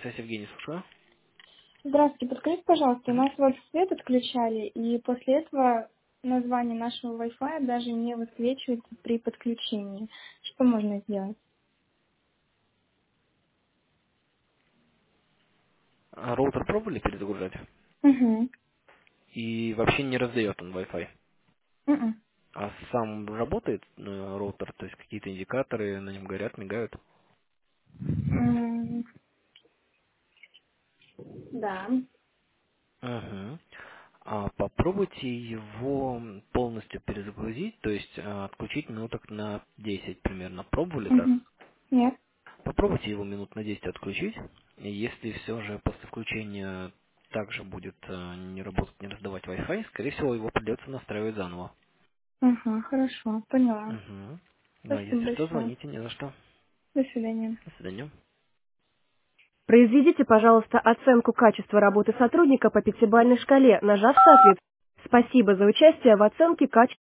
связь Евгений, слушаю. Здравствуйте, подскажите, пожалуйста, у Мгм. нас вот свет отключали, и после этого название нашего Wi-Fi даже не высвечивается при подключении. Что можно сделать? А роутер пробовали перезагружать? Угу. И вообще не раздает он Wi-Fi. Мгм. А сам работает роутер, то есть какие-то индикаторы на нем горят, мигают? М, Да. Угу. А попробуйте его полностью перезагрузить, то есть отключить минуток на 10 примерно. Пробовали так? Мгм. Нет. Попробуйте его минут на 10 отключить. И если все же после включения также будет не работать, не раздавать Wi-Fi, скорее всего его придется настраивать заново. Ага, хорошо, поняла. Угу. Да, Спасибо если что, большое. звоните, не за что. До свидания. До свидания. Произведите, пожалуйста, оценку качества работы сотрудника по пятибалльной шкале, нажав «Соответственно». Спасибо за участие в оценке качества.